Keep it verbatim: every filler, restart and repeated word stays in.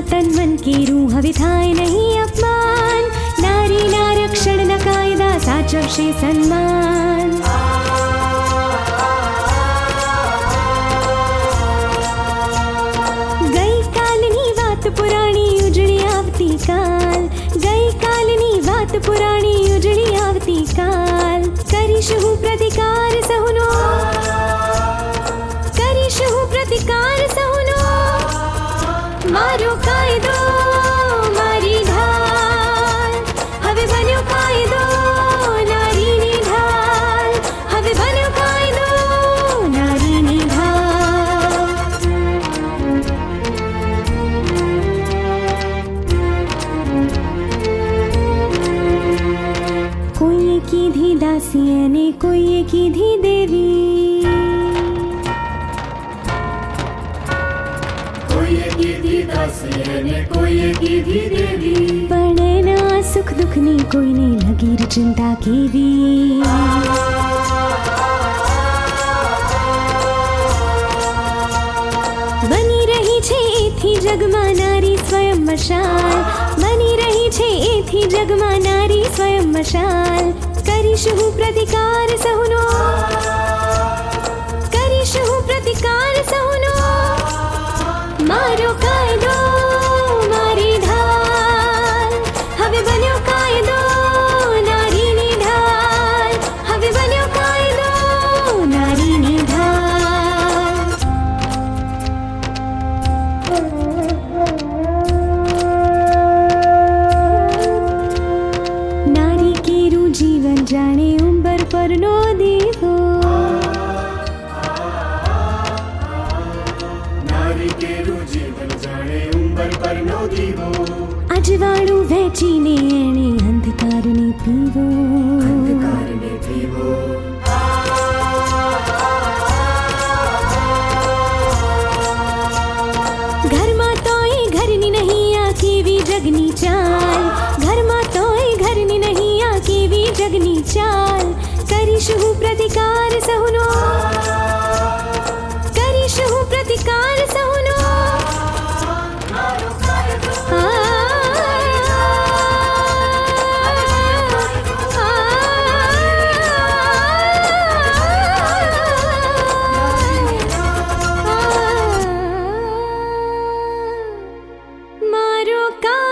तन मन केरू हवे थाय नहीं अपमान। नारी ना रक्षण न कायदा साचवशे सन्मान। गई कालनी वात पुराणी उजળી આવતી કાલ। गई कालनी वात पुराणी उजળી આવતી કાલ। કરીશું પ્રતિકાર સહુનો, કરીશું પ્રતિકાર સહુનો। મારો કાયદો મારી ઢાલ, હવે બન્યો કાયદો નારીની ઢાલ। હવે બન્યો કાયદો નારીની ઢાલ। કોઈએ કીધી દાસી અને કોઈએ કીધી દેવી। પણ એના સુખ દુઃખની કોઈને લગીર ચિંતા કેવી। બની રહી છે એથી જગમાં નારી સ્વયં મશાલ। બની રહી છે એથી જગમાં નારી સ્વયં મશાલ। કરીશું પ્રતિકાર સહુનો, કરીશું પ્રતિકાર સહુનો। મારો કાયદો મારી ઢાલ, હવે બન્યો કાયદો નારીની ઢાલ। હવે બન્યો કાયદો નારીની ઢાલ। નારી કેરું જીવન જાણે ઉંબર પરનો દીવો। અજવાળું વહેંચીને એણે અંધકારને પીવો। ઘરમાં તોય ઘરની નહીં આ કેવી જગની ચાલ। ઘરમાં તોય ઘરની નહીં આ કેવી જગની ચાલ। કરીશું પ્રતિકાર સહુનો, કરીશું પ્રતિકાર સહુનો। મારો કા